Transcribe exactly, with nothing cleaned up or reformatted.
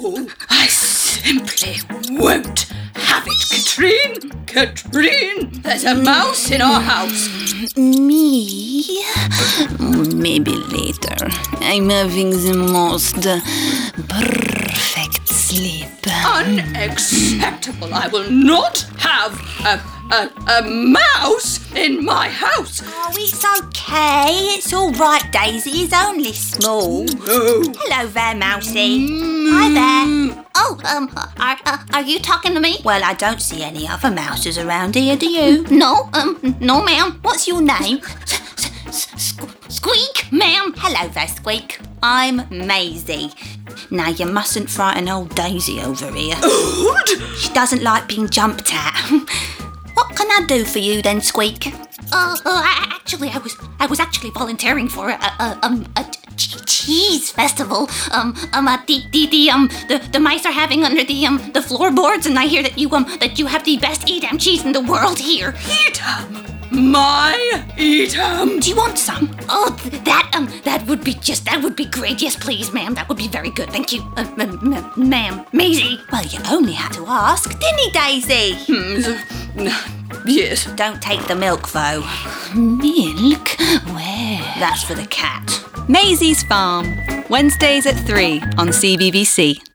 No, I simply won't have it, Katrine. Katrine, there's a mouse in our house. Me? Maybe later. I'm having the most uh, perfect sleep. Unacceptable. I will not have a, a, a mouse in my house. Oh, it's okay. It's all right, Daisy. It's only small. No. Hello there, Mousy. Hi there. Oh, um, are, uh, are you talking to me? Well, I don't see any other mouses around here, do you? No, um, no, ma'am. What's your name? Squeak, ma'am. Hello there, Squeak. I'm Maisie. Now, you mustn't frighten old Daisy over here. Old? She doesn't like being jumped at. What can I do for you then, Squeak? Uh, uh actually, I was, I was actually volunteering for a, a, um, a cheese festival. Um, um, uh, the, the, the, um, the, the mice are having under the, um, the floorboards, and I hear that you, um, that you have the best Edam cheese in the world here. Edam? My Edam? Do you want some? Oh, that, um, that would be just, that would be great. Yes, please, ma'am. That would be very good. Thank you, uh, m- m- ma'am. Maisie. Well, you only had to ask, didn't he, Daisy? Hmm. Yes. Don't take the milk, though. Milk? Where? That's for the cat. Maisie's Farm, Wednesdays at three on C B B C.